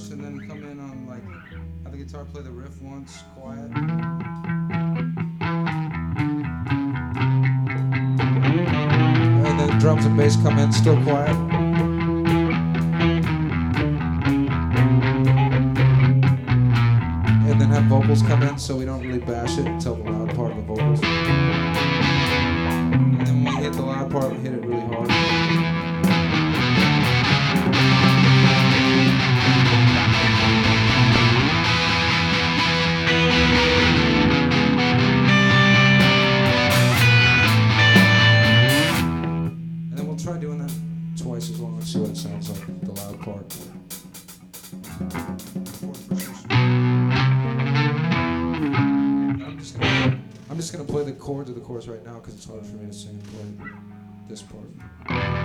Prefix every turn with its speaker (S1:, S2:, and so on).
S1: verse and then come in on like have the guitar play the riff once, quiet. And then drums and bass come in still quiet. And then have vocals come in so we don't really bash it until the loud part of the vocals. And then when we hit the loud part, we hit it really hard. And then we'll try doing that twice as long and see what it sounds like, the loud part. I'm just gonna play the chords of the chorus right now because it's harder for me to sing and play this part.